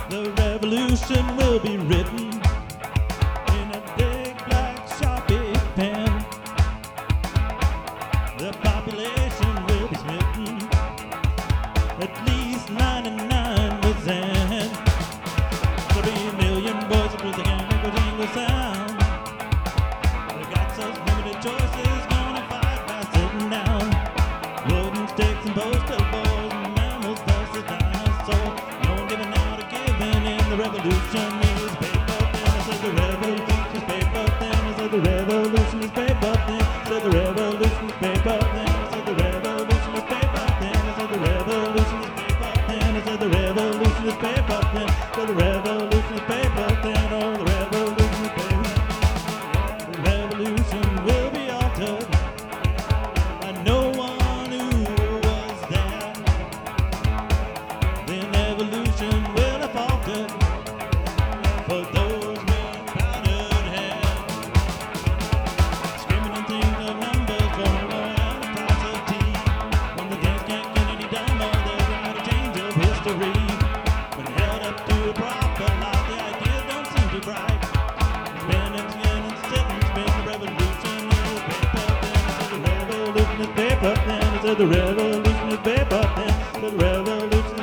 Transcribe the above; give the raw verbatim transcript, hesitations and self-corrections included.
The revolution will be written in a big black Sharpie pen. The population will be smitten, at least ninety-nine percent. There'll be a million voices with a jingle jingle sound. They got such limited choices, gonna fight by sitting down. Wooden sticks and postal boards and mammals plus a dinosaur. No one giving out or giving in. The revolution is paper thin. I said the revolution is paper thin. I said the revolution is paper thin. I said the revolution is paper thin. I said the revolution is paper thin. I said the revolution is paper thin. I said the revolution is paper thin. I said the revolution is paper thin. Oh, the revolution is paper thin. The revolution will be altered by no one who was there. Then evolution will have faltered for those with powdered hair. Discriminating the numbers for more atrocity. When the games can't get any dumber, they'll try to change of history. When held up to a proper light, the ideas don't seem too bright. Spinning, spinning, sitting, spin the revolution is paper thin. I said the revolution is paper thin. I said the revolution is paper thin. I said the revolution